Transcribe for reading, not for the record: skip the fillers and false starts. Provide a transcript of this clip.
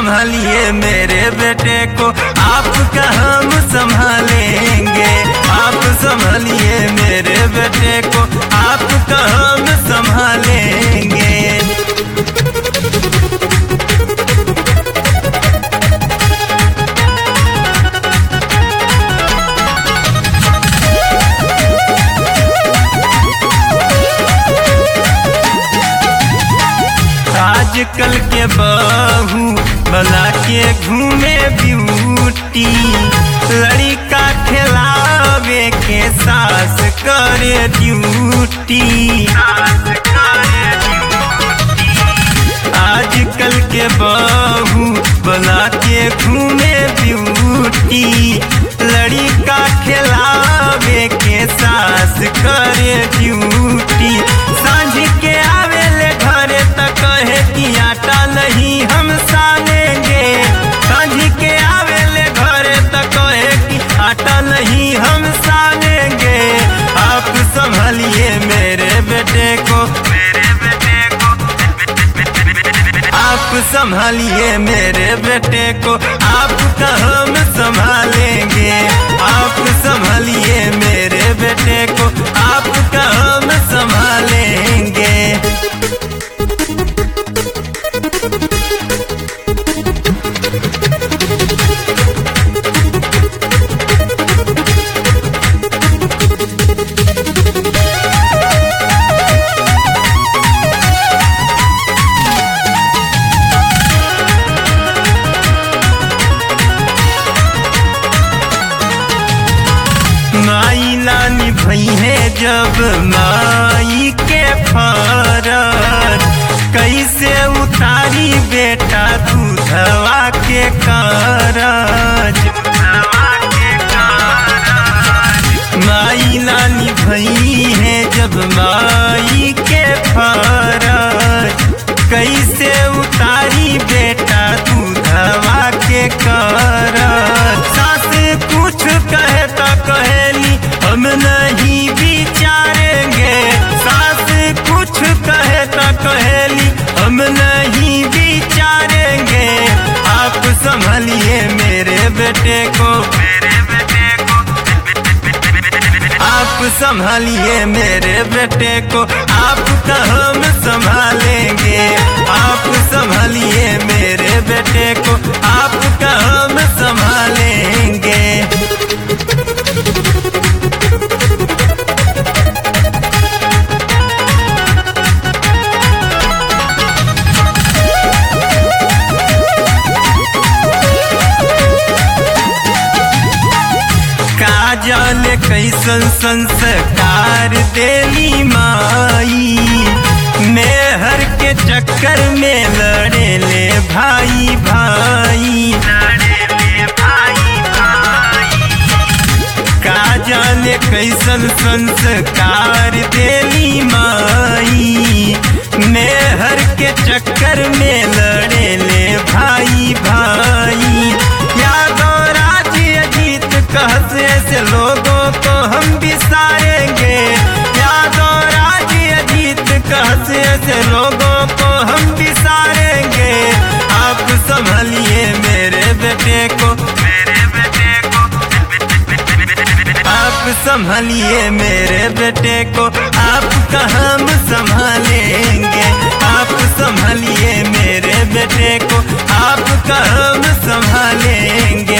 संभालिए मेरे बेटे को, आपका हम संभालेंगे। आप संभालिए मेरे बेटे को, आपका हम संभालेंगे। आजकल के बहू बना के घूमे ब्यूटी, लड़का खिलावे के सास करे ड्यूटी। आजकल के बहू बना के घूमे ब्यूटी, लड़का खिलावे के सास करे ड्यूटी। सांझ के आवेले घरे तक कहे कि आटा नहीं हम सानेंगे। सांझ के आवेले घरे तक कहे कि आटा नहीं हम सानेंगे। आप संभालिए मेरे बेटे को, आप संभालिए मेरे बेटे को, आपका हम संभालेंगे। आप संभालिए मेरे बेटे को, आपका हम संभालेंगे। माई लानी भई है जब माई के फरज, कैसे उतारी बेटा दूधवा के करज। माई लानी भई है जब माई के फरज, कैसे उतारी बेटा दूधवा के करज। सास कुछ कहे तो कहेली हम नहीं विचारेंगे। सास कुछ कहे तो कहेली हम नहीं विचारेंगे। आप संभालिए मेरे बेटे को, आप संभालिए मेरे बेटे को, आपका हम संभालेंगे। आप संभालिए मेरे बेटे को, आपका हम संभालेंगे। जाने कैसन संस्कार देली माई, मेहर के चक्कर में लड़े ले भाई भाई। का जाने कैसन संस्कार देली माई, मेहर के चक्कर में लड़े ले भाई भाई। यादों राज्य जीत कहसे से लोगों को हम बिसारेंगे। यादों राज्य जीत कहसे से लोगों को हम बिसारेंगे। आप संभालिए मेरे बेटे को, आप संभालिए मेरे बेटे को, आपका हम संभालेंगे। आप संभालिए मेरे बेटे को, आपका हम संभालेंगे।